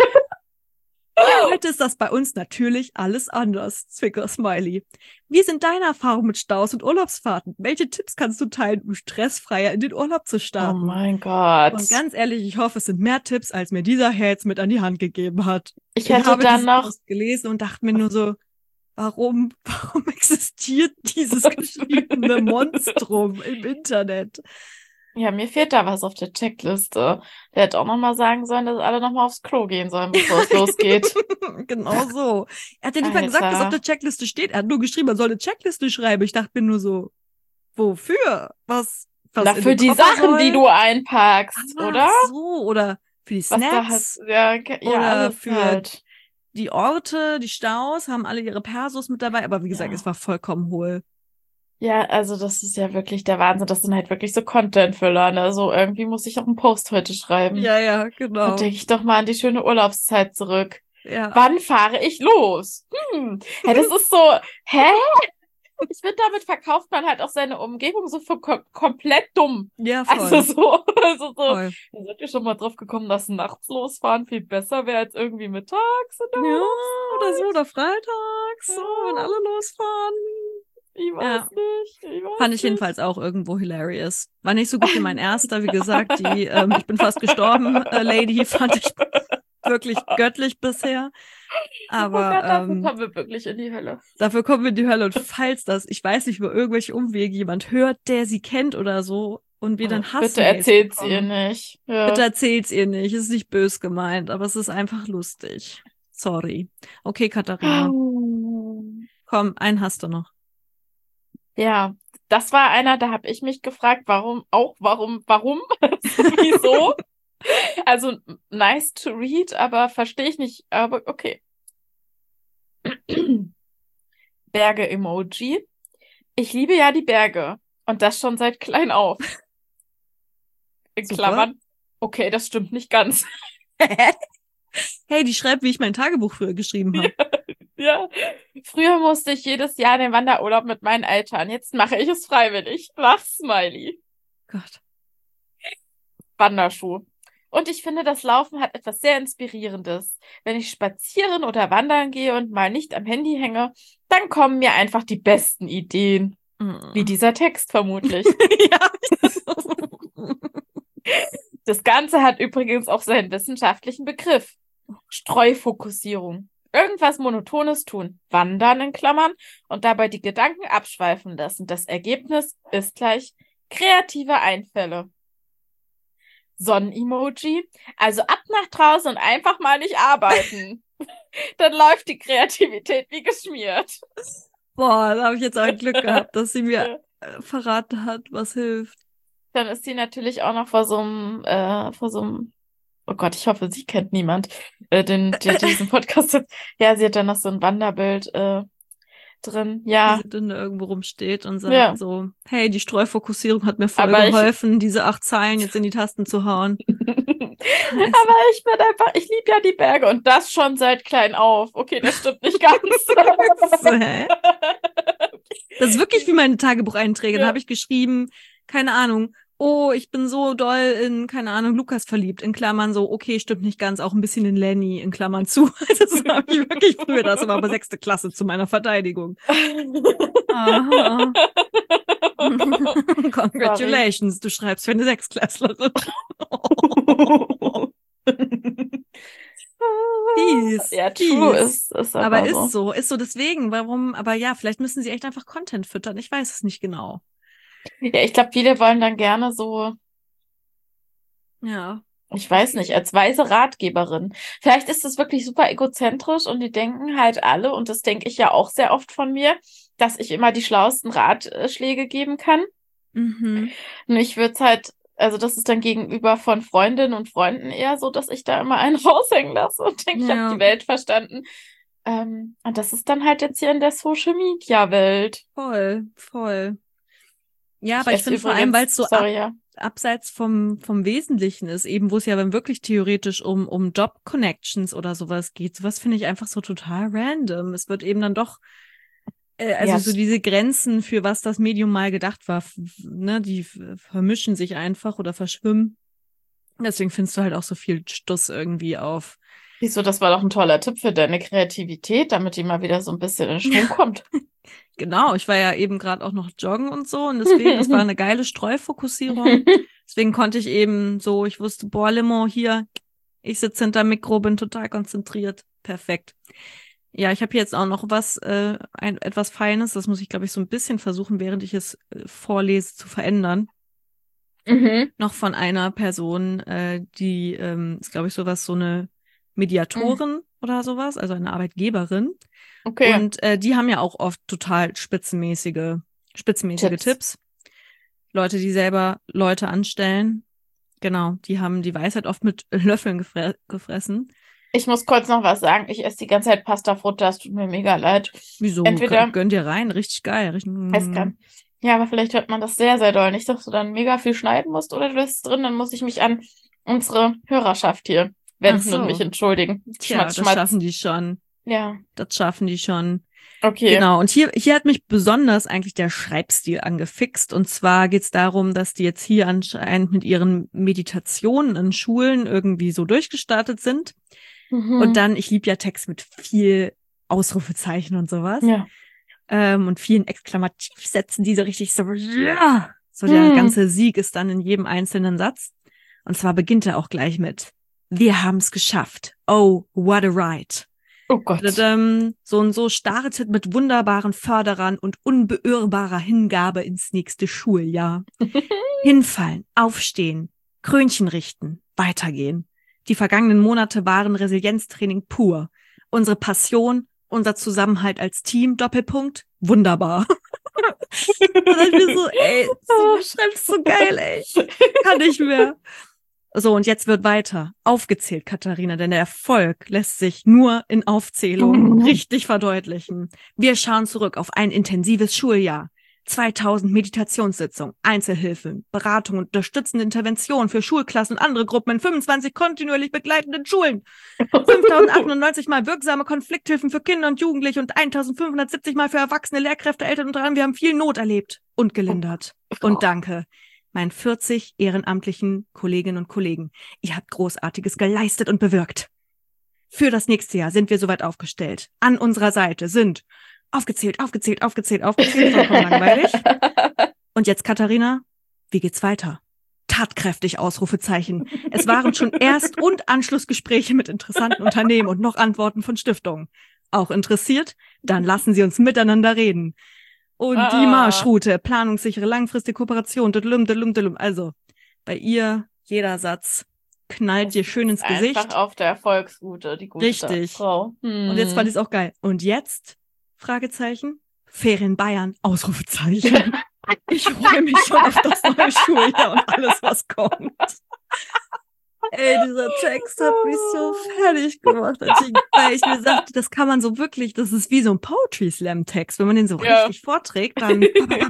Heute ist das bei uns natürlich alles anders. Zwicker-Smiley. Wie sind deine Erfahrungen mit Staus und Urlaubsfahrten? Welche Tipps kannst du teilen, um stressfreier in den Urlaub zu starten? Oh mein Gott. Und ganz ehrlich, ich hoffe, es sind mehr Tipps, als mir dieser Herr jetzt mit an die Hand gegeben hat. Ich hätte dann noch gelesen und dachte mir nur so, warum existiert dieses geschriebene Monstrum im Internet? Ja, mir fehlt da was auf der Checkliste. Der hätte auch nochmal sagen sollen, dass alle nochmal aufs Klo gehen sollen, bevor es losgeht. Genau so. Er hat ja nicht mal gesagt, was auf der Checkliste steht. Er hat nur geschrieben, man soll eine Checkliste schreiben. Ich dachte mir nur so, wofür? Was Na, für die Sachen, die du einpackst, oder? Ach so, oder für die Snacks. Ja, oder für halt. die Orte, die Staus, haben alle ihre Persos mit dabei. Aber wie gesagt, es war vollkommen hohl. Ja, also das ist ja wirklich der Wahnsinn. Das sind halt wirklich so Content-Füller, ne? So irgendwie muss ich auch einen Post heute schreiben. Ja, genau. Da denke ich doch mal an die schöne Urlaubszeit zurück. Ja. Wann fahre ich los? Ja, das ist so, hä? Ich finde, damit verkauft man halt auch seine Umgebung so für komplett dumm. Ja, voll. Also voll. Da seid ihr schon mal drauf gekommen, dass nachts losfahren viel besser wäre als irgendwie mittags? Ja, oder so, oder freitags, so, wenn alle losfahren. Ich weiß nicht. Fand ich jedenfalls auch irgendwo hilarious. War nicht so gut wie mein erster, wie gesagt, die ich bin fast gestorben, Lady, fand ich wirklich göttlich bisher. Aber dafür kommen wir wirklich in die Hölle. Dafür kommen wir in die Hölle. Und falls das, ich weiß nicht, über irgendwelche Umwege jemand hört, der sie kennt oder so, und wir dann hassen. Bitte erzählt's ihr nicht. Ja. Bitte erzählt's ihr nicht. Ist nicht bös gemeint, aber es ist einfach lustig. Sorry. Okay, Katharina. Komm, einen hast du noch. Ja, das war einer, da habe ich mich gefragt, warum? Wieso? Also, nice to read, aber verstehe ich nicht, aber okay. Berge-Emoji. Ich liebe ja die Berge. Und das schon seit klein auf. In Klammern. Okay, das stimmt nicht ganz. Hey, die schreibt, wie ich mein Tagebuch früher geschrieben habe. Ja. Früher musste ich jedes Jahr den Wanderurlaub mit meinen Eltern. Jetzt mache ich es freiwillig. Lach, Smiley. Gott. Wanderschuh. Und ich finde, das Laufen hat etwas sehr Inspirierendes. Wenn ich spazieren oder wandern gehe und mal nicht am Handy hänge, dann kommen mir einfach die besten Ideen. Wie dieser Text vermutlich. Ja. Das Ganze hat übrigens auch seinen wissenschaftlichen Begriff. Streufokussierung. Irgendwas Monotones tun. Wandern in Klammern und dabei die Gedanken abschweifen lassen. Das Ergebnis ist gleich kreative Einfälle. Sonnen-Emoji. Also ab nach draußen und einfach mal nicht arbeiten. Dann läuft die Kreativität wie geschmiert. Boah, da habe ich jetzt auch ein Glück gehabt, dass sie mir verraten hat, was hilft. Dann ist sie natürlich auch noch vor so einem, oh Gott, ich hoffe, sie kennt niemand, diesen Podcast. Ja, sie hat dann noch so ein Wanderbild drin, ja. Wie sie dann irgendwo rumsteht und sagt so, hey, die Streufokussierung hat mir voll geholfen, diese 8 Zeilen jetzt in die Tasten zu hauen. Aber ich liebe ja die Berge und das schon seit klein auf. Okay, das stimmt nicht ganz. Das ist wirklich wie meine Tagebucheinträge. Dann habe ich geschrieben, keine Ahnung, oh, ich bin so doll in, keine Ahnung, Lukas verliebt, in Klammern so, okay, stimmt nicht ganz, auch ein bisschen in Lenny, in Klammern zu. Das habe ich wirklich früher, das war aber 6. Klasse zu meiner Verteidigung. Aha. Congratulations, sorry. Du schreibst für eine 6-Klässlerin. Fies, ja, true ist aber ist so, deswegen, warum, aber ja, vielleicht müssen sie echt einfach Content füttern, ich weiß es nicht genau. Ja, ich glaube, viele wollen dann gerne so, ja, ich weiß nicht, als weise Ratgeberin. Vielleicht ist das wirklich super egozentrisch und die denken halt alle, und das denke ich ja auch sehr oft von mir, dass ich immer die schlauesten Ratschläge geben kann. Und ich würde es halt, also das ist dann gegenüber von Freundinnen und Freunden eher so, dass ich da immer einen raushängen lasse und denke, ich habe die Welt verstanden. Und das ist dann halt jetzt hier in der Social-Media-Welt. Voll. Ja, aber ich finde vor allem, weil es so abseits vom Wesentlichen ist, eben wo es ja dann wirklich theoretisch um Job-Connections oder sowas geht. Sowas finde ich einfach so total random. Es wird eben dann doch, so diese Grenzen, für was das Medium mal gedacht war, ne, die vermischen sich einfach oder verschwimmen. Deswegen findest du halt auch so viel Stuss irgendwie auf. Wieso, das war doch ein toller Tipp für deine Kreativität, damit die mal wieder so ein bisschen in Schwung kommt. Genau, ich war ja eben gerade auch noch joggen und so und deswegen, das war eine geile Streufokussierung. Deswegen konnte ich eben so, ich wusste, boah, Limo, hier, ich sitze hinter Mikro, bin total konzentriert. Perfekt. Ja, ich habe jetzt auch noch etwas Feines. Das muss ich, glaube ich, so ein bisschen versuchen, während ich es vorlese, zu verändern. Mhm. Noch von einer Person, die ist, glaube ich, so eine Mediatorin oder sowas, also eine Arbeitgeberin. Okay. Und die haben ja auch oft total spitzenmäßige Tipps. Tipps. Leute, die selber Leute anstellen. Genau, die haben die Weisheit oft mit Löffeln gefressen. Ich muss kurz noch was sagen. Ich esse die ganze Zeit Pasta Frutta. Es tut mir mega leid. Wieso? Entweder Gönn dir rein, richtig geil. Richtig, es kann. Ja, aber vielleicht hört man das sehr, sehr doll. Nicht, dass du dann mega viel schneiden musst oder du lässt es drin. Dann muss ich mich an unsere Hörerschaft hier Ach wenden und mich so. entschuldigen. Tja, Schmatz, das schmatz. schaffen die schon. Ja, Das schaffen die schon. okay. Genau, und hier hat mich besonders eigentlich der Schreibstil angefixt. Und zwar geht es darum, dass die jetzt hier anscheinend mit ihren Meditationen in Schulen irgendwie so durchgestartet sind. Und Mhm. dann, ich liebe ja Text mit viel Ausrufezeichen und sowas. Ja. Und vielen Exklamativsätzen, die so richtig so, ja, so der Hm. ganze Sieg ist dann in jedem einzelnen Satz. Und zwar beginnt er auch gleich mit: Wir haben es geschafft. Oh, what a ride. Oh Gott. So und so startet mit wunderbaren Förderern und unbeirrbarer Hingabe ins nächste Schuljahr. Hinfallen, aufstehen, Krönchen richten, weitergehen. Die vergangenen Monate waren Resilienztraining pur. Unsere Passion, unser Zusammenhalt als Team, Doppelpunkt, wunderbar. Und dann ich mir so, ey, du schreibst so geil, ey. Kann nicht mehr. So, und jetzt wird weiter aufgezählt, Katharina, denn der Erfolg lässt sich nur in Aufzählung richtig verdeutlichen. Wir schauen zurück auf ein intensives Schuljahr. 2000 Meditationssitzungen, Einzelhilfen, Beratung und unterstützende Intervention für Schulklassen und andere Gruppen in 25 kontinuierlich begleitenden Schulen. 5098 Mal wirksame Konflikthilfen für Kinder und Jugendliche und 1570 Mal für Erwachsene, Lehrkräfte, Eltern und daran. Wir haben viel Not erlebt und gelindert. Und danke meinen 40 ehrenamtlichen Kolleginnen und Kollegen. Ihr habt Großartiges geleistet und bewirkt. Für das nächste Jahr sind wir soweit aufgestellt. An unserer Seite sind aufgezählt, vollkommen langweilig. Und jetzt, Katharina, wie geht's weiter? Tatkräftig, Ausrufezeichen. Es waren schon Erst- und Anschlussgespräche mit interessanten Unternehmen und noch Antworten von Stiftungen. Auch interessiert? Dann lassen Sie uns miteinander reden. Und die Marschroute, planungssichere, langfristige Kooperation, also bei ihr, jeder Satz knallt dir schön ins Gesicht. Einfach auf der Erfolgsroute, die gute Richtig. Frau. Und jetzt fand ich es auch geil. Und jetzt? Fragezeichen. Ferien Bayern, Ausrufezeichen. Ich freue mich schon auf das neue Schuljahr und alles, was kommt. Ey, dieser Text hat mich so fertig gemacht, weil ich mir sagte, das kann man so wirklich, das ist wie so ein Poetry-Slam-Text. Wenn man den so richtig vorträgt, dann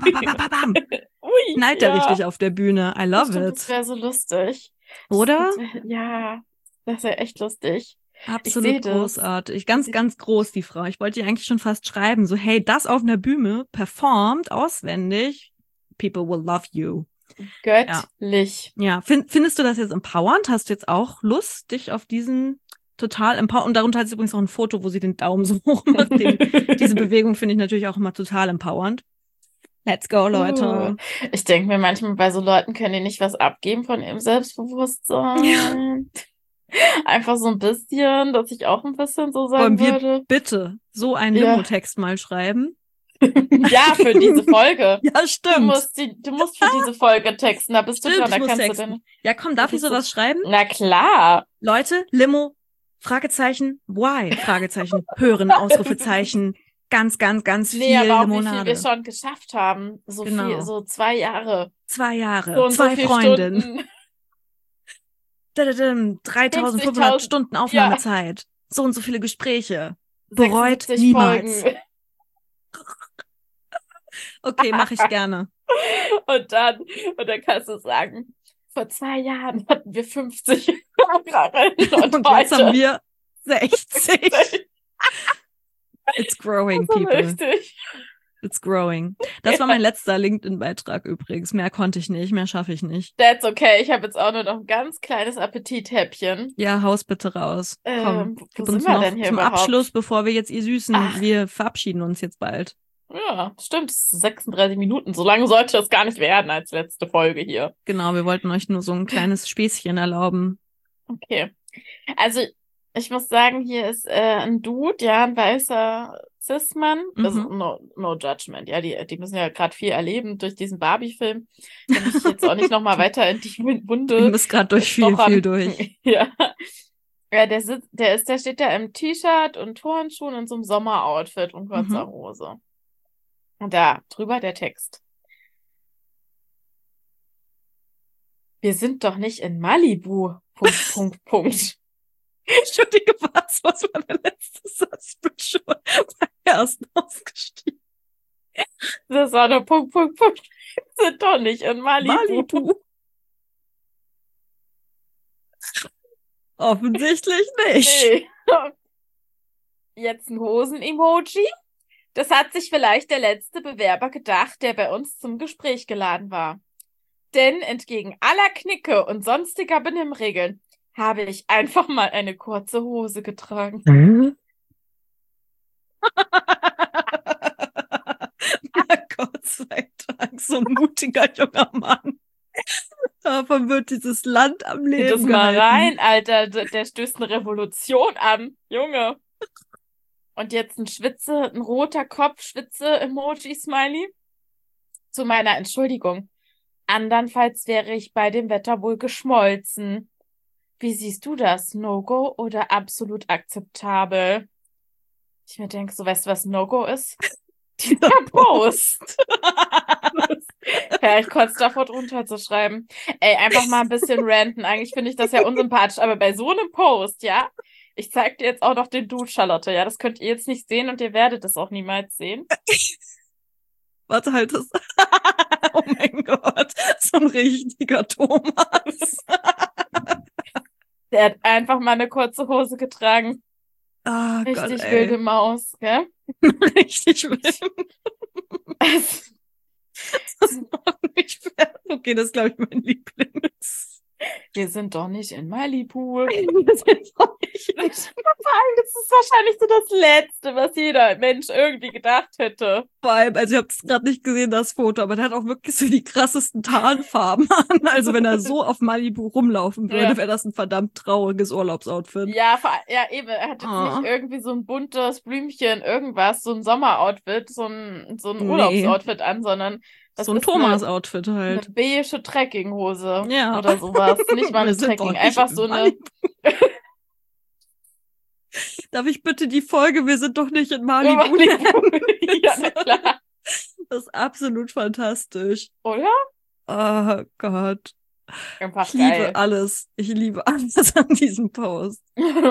knallt der richtig auf der Bühne. I love it. Das wäre so lustig. Oder? Das wäre echt lustig. Absolut großartig. Ganz, ganz groß, die Frau. Ich wollte die eigentlich schon fast schreiben. So, hey, das auf einer Bühne, performt, auswendig. People will love you. Göttlich. Ja. Findest du das jetzt empowernd? Hast du jetzt auch Lust, dich auf diesen total empowernd? Und darunter hat sie übrigens auch ein Foto, wo sie den Daumen so hoch macht. Diese Bewegung finde ich natürlich auch immer total empowernd. Let's go, Leute. Ich denke mir manchmal, bei so Leuten können die nicht was abgeben von ihrem Selbstbewusstsein. Ja. Einfach so ein bisschen, dass ich auch ein bisschen so sagen würde. Wollen wir bitte so einen Limo-Text mal schreiben? Ja, für diese Folge. Ja, stimmt. Du musst für diese Folge texten, da bist du dran, da kannst du dann. Ja, komm, darf ich sowas schreiben? Na klar. Leute, Limo, Fragezeichen, why? Fragezeichen, hören, Ausrufezeichen, ganz, ganz, ganz viel aber auch Limonade. wie viel wir schon geschafft haben. So viel, so 2 Jahre. 2 Jahre, so 2 Freundinnen. 3500 Stunden Aufnahmezeit. So und so viele Gespräche. Bereut niemals. Folgen. Okay, mache ich gerne. Und dann kannst du sagen, vor 2 Jahren hatten wir 50 Hörerinnen und jetzt haben wir 60. It's growing, people. Richtig. It's growing. Das war mein letzter LinkedIn-Beitrag übrigens. Mehr konnte ich nicht, mehr schaffe ich nicht. That's okay. Ich habe jetzt auch nur noch ein ganz kleines Appetithäppchen. Ja, haus bitte raus. Komm, gib uns noch denn hier zum überhaupt? Abschluss, bevor wir jetzt ihr Süßen, wir verabschieden uns jetzt bald. Ja, stimmt. 36 Minuten. So lange sollte das gar nicht werden als letzte Folge hier. Genau, wir wollten euch nur so ein kleines Späßchen erlauben. Okay. Also, Ich muss sagen, hier ist ein Dude, ja, ein weißer Cis-Mann. Also Mhm. no judgment, ja, die müssen ja gerade viel erleben durch diesen Barbie-Film. Da möchte ich jetzt auch nicht nochmal weiter in die Ich Wunde muss gerade durch viel stochern. durch. Ja. Ja, der steht da im T-Shirt und Turnschuhen und so einem Sommeroutfit und kurzer Mhm. Hose. Und da drüber der Text. Wir sind doch nicht in Malibu. Punkt, Punkt, Punkt. Entschuldige, was war der letzte Satz? Bin schon beim ersten ausgestiegen. Das war der Punkt, Punkt, Punkt. Wir sind doch nicht in Malibu. Malibu. Offensichtlich nicht. Nee. Jetzt ein Hosen-Emoji. Das hat sich vielleicht der letzte Bewerber gedacht, der bei uns zum Gespräch geladen war. Denn entgegen aller Knicke und sonstiger Benimmregeln habe ich einfach mal eine kurze Hose getragen. Na Gott sei Dank, so ein mutiger junger Mann. Davon wird dieses Land am Zieh das Leben mal gehalten. rein, Alter. Der stößt eine Revolution an. Junge. Und jetzt ein roter Kopf, Schwitze-Emoji-Smiley. Zu meiner Entschuldigung. Andernfalls wäre ich bei dem Wetter wohl geschmolzen. Wie siehst du das? No-Go oder absolut akzeptabel? Ich mir denke, so weißt du, was No-Go ist? Dieser Post. Ja, ich kotze davor drunter zu schreiben. Ey, einfach mal ein bisschen ranten. Eigentlich finde ich das ja unsympathisch, aber bei so einem Post, ja? Ich zeig dir jetzt auch noch den Dude, Charlotte, ja? Das könnt ihr jetzt nicht sehen und ihr werdet es auch niemals sehen. Warte halt das. Oh mein Gott, so ein richtiger Thomas. Der hat einfach mal eine kurze Hose getragen. Ah Gott, Richtig ey. wilde Maus, gell? Richtig wild. Das macht mich fertig. Okay, das ist, glaube ich, mein Lieblings. Wir sind doch nicht in Malibu. Das ist auch nicht Das ist wahrscheinlich so das Letzte, was jeder Mensch irgendwie gedacht hätte. vor allem, also ich habe es gerade nicht gesehen, das Foto, aber der hat auch wirklich so die krassesten Tarnfarben an. Also wenn er so auf Malibu rumlaufen würde, Ja. wäre das ein verdammt trauriges Urlaubsoutfit. Ja, ja, eben. Er hat jetzt nicht Oh, irgendwie so ein buntes Blümchen, irgendwas, so ein Sommeroutfit, so ein nee, Urlaubsoutfit an, sondern das so ein ist Thomas-Outfit eine halt. beige Trekkinghose Ja, oder sowas. Nicht mal wir eine sind Trekking, doch nicht einfach in so eine. Malibu. Darf ich bitte die Folge Wir sind doch nicht in Malibu nennen? Ja, na klar. Das ist absolut fantastisch. Oder? Oh Gott. Einfach Ich liebe geil. alles. Ich liebe alles an diesem Post.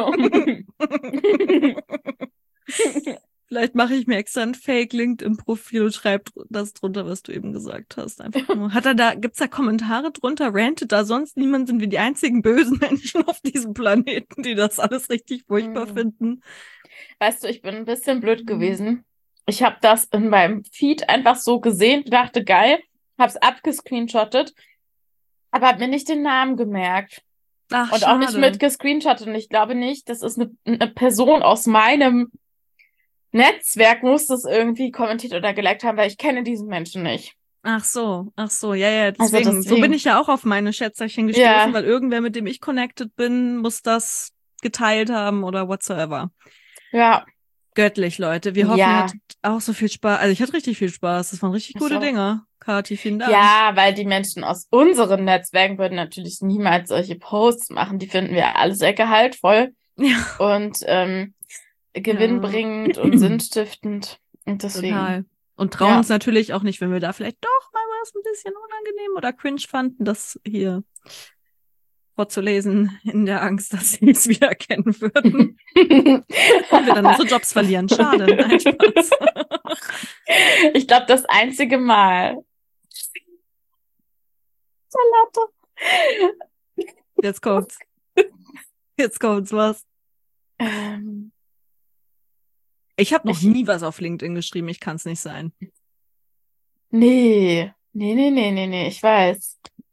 Vielleicht mache ich mir extra ein Fake-LinkedIn-Profil und schreibe das drunter, was du eben gesagt hast. Einfach nur. Gibt's da Kommentare drunter? Rantet da sonst niemand? Sind wir die einzigen bösen Menschen auf diesem Planeten, die das alles richtig furchtbar finden? Weißt du, ich bin ein bisschen blöd gewesen. Ich habe das in meinem Feed einfach so gesehen, dachte geil, hab's abgescreenshottet, aber hab mir nicht den Namen gemerkt. Ach, Und auch nicht schade. mit gescreenshottet. Und ich glaube nicht, das ist eine Person aus meinem Netzwerk, muss das irgendwie kommentiert oder geliked haben, weil ich kenne diesen Menschen nicht. Ach so, ja, Also deswegen. So bin deswegen. ich ja auch auf meine Schätzerchen gestoßen, Ja, weil irgendwer, mit dem ich connected bin, muss das geteilt haben oder whatsoever. ja, Göttlich, Leute. Wir hoffen, ihr ja. hattet auch so viel Spaß. Also ich hatte richtig viel Spaß. Das waren richtig Ich gute auch. Dinger. Kathi, vielen Dank. Ja, weil die Menschen aus unseren Netzwerken würden natürlich niemals solche Posts machen. Die finden wir alle sehr gehaltvoll Ja, und gewinnbringend und sinnstiftend. Und deswegen. total. Und trauen Ja. uns natürlich auch nicht, wenn wir da vielleicht doch mal was ein bisschen unangenehm oder cringe fanden, das hier vorzulesen, in der Angst, dass sie es wieder erkennen würden. Und wir dann unsere Jobs verlieren. Schade. Nein, Spaß. Ich glaube, das einzige Mal. Charlotte. Jetzt kommt's. Jetzt kommt's was. Ich habe noch nie was auf LinkedIn geschrieben. Ich kann es nicht sein. Nee, ich weiß.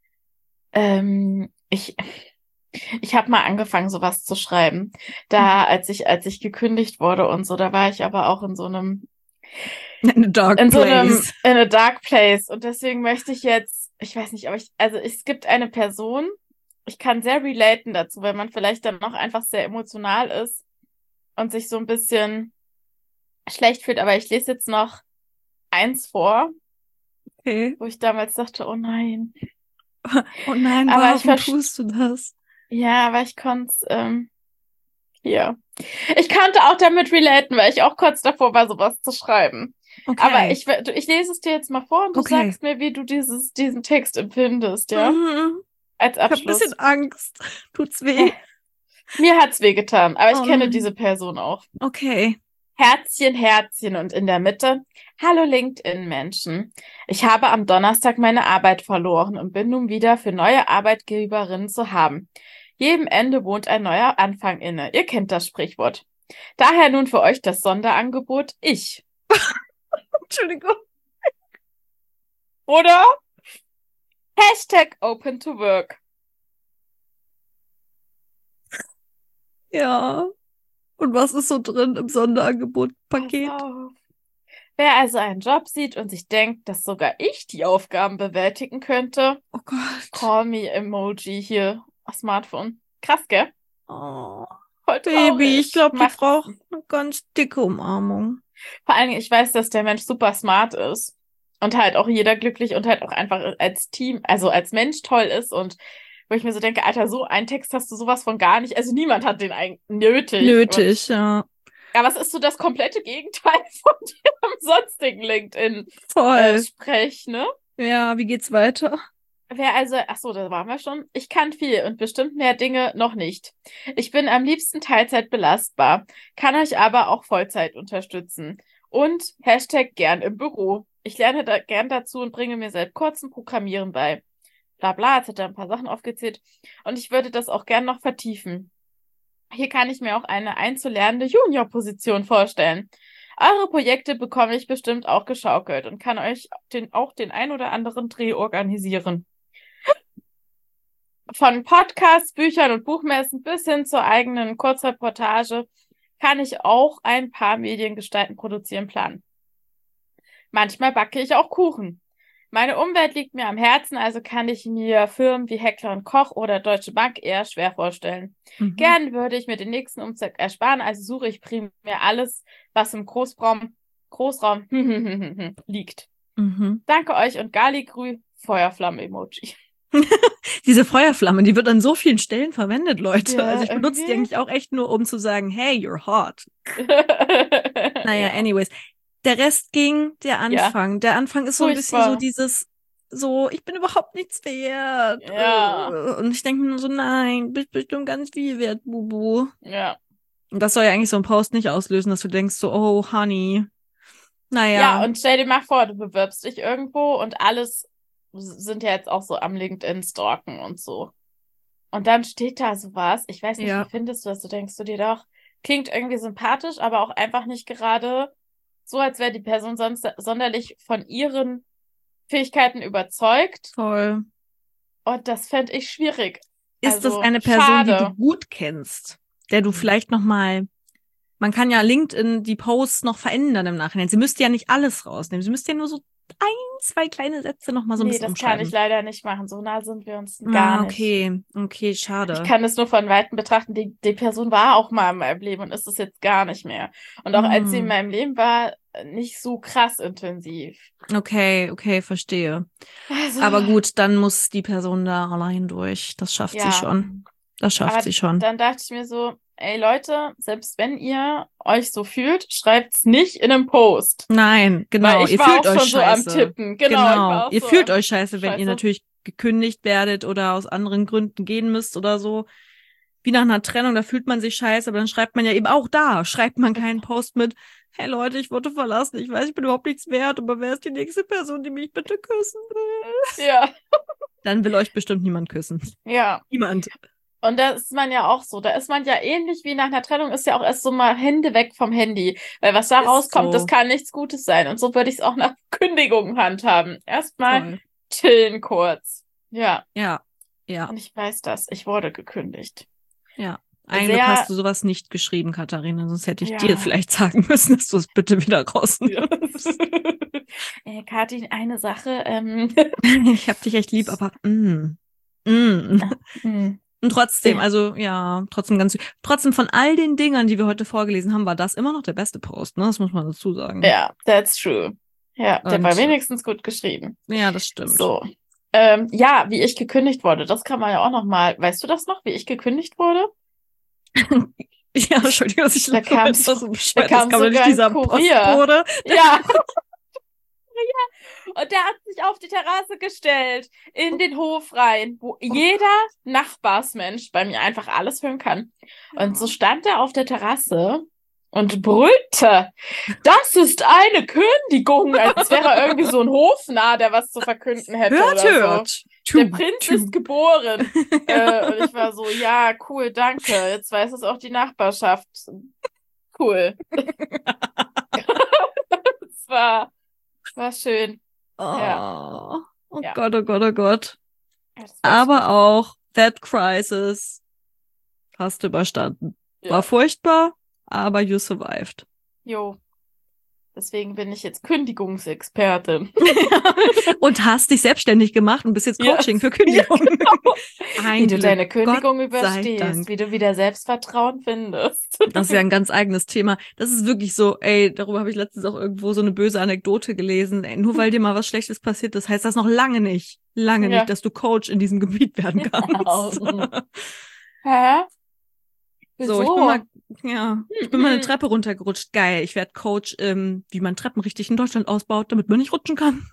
Ich habe mal angefangen, sowas zu schreiben. Da, als ich gekündigt wurde und so, da war ich aber auch in so einem In a dark place. in a dark place. Und deswegen möchte ich jetzt, ich weiß nicht, aber also es gibt eine Person, ich kann sehr relaten dazu, weil man vielleicht dann noch einfach sehr emotional ist und sich so ein bisschen schlecht fühlt. Aber ich lese jetzt noch eins vor, Okay. wo ich damals dachte, oh nein. Oh nein, Aber warum tust du das? ja, aber ich konnte es, hier. Ich konnte auch damit relaten, weil ich auch kurz davor war, sowas zu schreiben. Aber Okay. ich lese es dir jetzt mal vor und du Okay. sagst mir, wie du diesen Text empfindest, ja? Mhm. Als Ich habe ein Abschluss. bisschen Angst. Tut's weh? Mir hat's wehgetan, aber ich Oh kenne nein. diese Person auch. Okay. Herzchen, Herzchen und in der Mitte. Hallo LinkedIn-Menschen. Ich habe am Donnerstag meine Arbeit verloren und bin nun wieder für neue Arbeitgeberinnen zu haben. Jedem Ende wohnt ein neuer Anfang inne. Ihr kennt das Sprichwort. Daher nun für euch das Sonderangebot Ich. Entschuldigung. Oder Hashtag Open to Work. Ja. Und was ist so drin im Sonderangebot-Paket? Pass auf. Wer also einen Job sieht und sich denkt, dass sogar ich die Aufgaben bewältigen könnte, Oh Gott. Call me Emoji hier auf Smartphone. Krass, gell? Oh, Voll Baby, ich glaube, die Macht- braucht eine ganz dicke Umarmung. Vor allen Dingen, ich weiß, dass der Mensch super smart ist und halt auch jeder glücklich und halt auch einfach als Team, also als Mensch toll ist und wo ich mir so denke, Alter, so einen Text hast du sowas von gar nicht. Also niemand hat den eigentlich nötig. Nötig, ja. Aber es ist so das komplette Gegenteil von dem sonstigen Voll. LinkedIn-Sprech, ne? Ja, wie geht's weiter? Wer also, ach so, da waren wir schon. Ich kann viel und bestimmt mehr Dinge noch nicht. Ich bin am liebsten Teilzeit belastbar, kann euch aber auch Vollzeit unterstützen. Und Hashtag gern im Büro. Ich lerne da gern dazu und bringe mir seit kurzem Programmieren bei. Bla bla, jetzt hat er ein paar Sachen aufgezählt. Und ich würde das auch gern noch vertiefen. Hier kann ich mir auch eine einzulernende Junior-Position vorstellen. Eure Projekte bekomme ich bestimmt auch geschaukelt und kann euch auch den ein oder anderen Dreh organisieren. Von Podcasts, Büchern und Buchmessen bis hin zur eigenen Kurzreportage kann ich auch ein paar Mediengestalten produzieren planen. Manchmal backe ich auch Kuchen. Meine Umwelt liegt mir am Herzen, also kann ich mir Firmen wie Heckler und Koch oder Deutsche Bank eher schwer vorstellen. Gern würde ich mir den nächsten Umzug ersparen, also suche ich primär alles, was im Großraum liegt. Danke euch und Galigrü, Feuerflamme-Emoji. Diese Feuerflamme, die wird an so vielen Stellen verwendet, Leute. Ja, also ich benutze die eigentlich auch echt nur, um zu sagen, hey, you're hot. Naja, anyways. Der Rest ging, der Anfang. Ja. Der Anfang ist so ein bisschen so dieses, so, ich bin überhaupt nichts wert. Ja. Und ich denke nur so, nein, bist bestimmt ganz viel wert, Bubu. Ja. Und das soll ja eigentlich so ein Post nicht auslösen, dass du denkst so, oh, Honey. Naja. Ja, und stell dir mal vor, du bewirbst dich irgendwo und alles sind ja jetzt auch so am LinkedIn stalken und so. Und dann steht da sowas, ich weiß nicht, wie findest du das? Du denkst du dir doch, klingt irgendwie sympathisch, aber auch einfach nicht gerade so, als wäre die Person sonst sonderlich von ihren Fähigkeiten überzeugt. Toll. Und das fände ich schwierig. Ist das eine Person, die du gut kennst, der du vielleicht nochmal, man kann ja LinkedIn die Posts noch verändern im Nachhinein. Sie müsste ja nicht alles rausnehmen. Sie müsste ja nur so 1, 2 kleine Sätze nochmal so ein bisschen umschreiben. Nee, das kann ich leider nicht machen. So nah sind wir uns gar nicht. Okay, schade. Ich kann es nur von Weitem betrachten. Die Person war auch mal in meinem Leben und ist es jetzt gar nicht mehr. Und auch als sie in meinem Leben war, nicht so krass intensiv. Okay, verstehe. Also, aber gut, dann muss die Person da allein durch. Das schafft sie schon. Dann dachte ich mir so, ey Leute, selbst wenn ihr euch so fühlt, schreibt's nicht in einem Post. Nein, genau. Ihr fühlt euch scheiße. So am Tippen. Genau. Ihr fühlt euch scheiße, wenn ihr natürlich gekündigt werdet oder aus anderen Gründen gehen müsst oder so. Wie nach einer Trennung, da fühlt man sich scheiße, aber dann schreibt man ja eben auch da, schreibt man keinen Post mit, hey Leute, ich wurde verlassen, ich weiß, ich bin überhaupt nichts wert, aber wer ist die nächste Person, die mich bitte küssen will? Ja. Dann will euch bestimmt niemand küssen. Ja. Niemand. Und da ist man ja auch so. Da ist man ja ähnlich wie nach einer Trennung, ist ja auch erst so mal Hände weg vom Handy. Weil was da rauskommt, das kann nichts Gutes sein. Und so würde ich es auch nach Kündigungen handhaben. Erstmal chillen kurz. Ja. Und ich weiß das. Ich wurde gekündigt. Ja. Eigentlich hast du sowas nicht geschrieben, Katharina. Sonst hätte ich dir vielleicht sagen müssen, dass du es bitte wieder rausnimmst. Kathi, eine Sache. Ich hab dich echt lieb, aber Mm. Mhm. Und trotzdem, also ja, trotzdem von all den Dingern, die wir heute vorgelesen haben, war das immer noch der beste Post, ne? Das muss man dazu sagen. Ja, that's true. Ja, der Und- war wenigstens gut geschrieben. Ja, das stimmt. So. Ja, wie ich gekündigt wurde, das kann man ja auch noch mal. Weißt du das noch, wie ich gekündigt wurde? Ja, Entschuldigung, dass ich Da kam das war so bescheuert. kam Das kam nicht sogar ein dieser Kurier. Postbote. Ja. Und der hat sich auf die Terrasse gestellt, in den Hof rein, wo jeder Nachbarsmensch bei mir einfach alles hören kann. Und so stand er auf der Terrasse und brüllte, das ist eine Kündigung, als wäre er irgendwie so ein Hofnarr, der was zu verkünden hätte Hört, oder hört. so. Der Prinz ist geboren. Und ich war so, ja, cool, danke. Jetzt weiß es auch die Nachbarschaft. Cool. Es war schön. Oh, Ja. oh Ja. Gott, oh Gott, oh Gott. Ja, das war Aber auch That Crisis hast du überstanden. Ja. War furchtbar, aber you survived. Jo. Deswegen bin ich jetzt Kündigungsexpertin. Und hast dich selbstständig gemacht und bist jetzt Ja. Coaching für Kündigung. Ein Wie du Glück. deine Kündigung Gott sei überstehst, Dank. wie du wieder Selbstvertrauen findest. Das ist ja ein ganz eigenes Thema. Das ist wirklich so, ey, darüber habe ich letztens auch irgendwo so eine böse Anekdote gelesen. Ey, nur weil dir mal was Schlechtes passiert ist, heißt das noch lange nicht, Ja. nicht, dass du Coach in diesem Gebiet werden kannst. Hä? So, ich bin mal eine Treppe runtergerutscht. Geil, ich werde Coach, wie man Treppen richtig in Deutschland ausbaut, damit man nicht rutschen kann.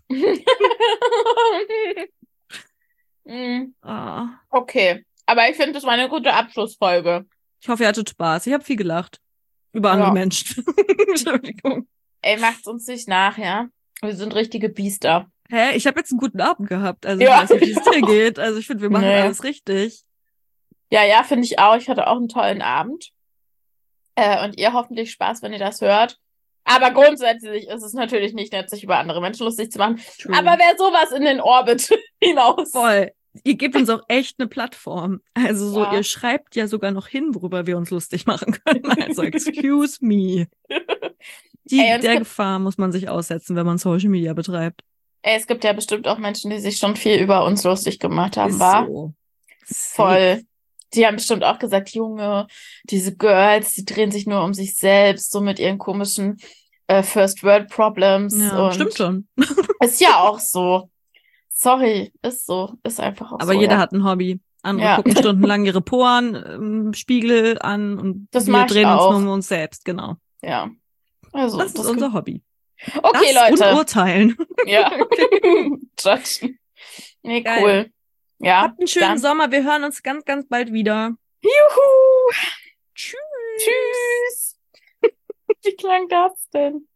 Ah. Okay, aber ich finde, das war eine gute Abschlussfolge. Ich hoffe, ihr hattet Spaß. Ich habe viel gelacht. Über andere Ja. Menschen. Entschuldigung. Ey, macht's uns nicht nach, ja? Wir sind richtige Biester. Hä? Ich habe jetzt einen guten Abend gehabt. Also Ja. ich weiß nicht, wie es dir geht. Also ich finde, wir machen Nee. alles richtig. Ja, finde ich auch. Ich hatte auch einen tollen Abend. Und ihr hoffentlich Spaß, wenn ihr das hört. Aber grundsätzlich ist es natürlich nicht nett, sich über andere Menschen lustig zu machen. True. Aber wer sowas in den Orbit hinaus. Voll. Ihr gebt uns auch echt eine Plattform. Also so, Ja. ihr schreibt ja sogar noch hin, worüber wir uns lustig machen können. Also excuse me. Ey, und es Der gibt- Gefahr muss man sich aussetzen, wenn man Social Media betreibt. Ey, es gibt ja bestimmt auch Menschen, die sich schon viel über uns lustig gemacht haben, Ist war? so. Voll. Die haben bestimmt auch gesagt, Junge, diese Girls, die drehen sich nur um sich selbst, so mit ihren komischen First World Problems. Ja, und stimmt schon. Ist ja auch so. Sorry, ist so. Ist einfach auch Aber so. jeder ja. hat ein Hobby. Andere Ja. gucken stundenlang ihre Poren im Spiegel an und Das wir mach ich drehen uns auch. nur um uns selbst, genau. Ja. Also, Das ist unser Hobby. Okay, das Leute. und urteilen. Ja. Judgen. Nee, Geil. cool. Ja. Habt einen schönen dann. Sommer. Wir hören uns ganz, ganz bald wieder. Juhu. Tschüss. Tschüss. Wie klang das denn?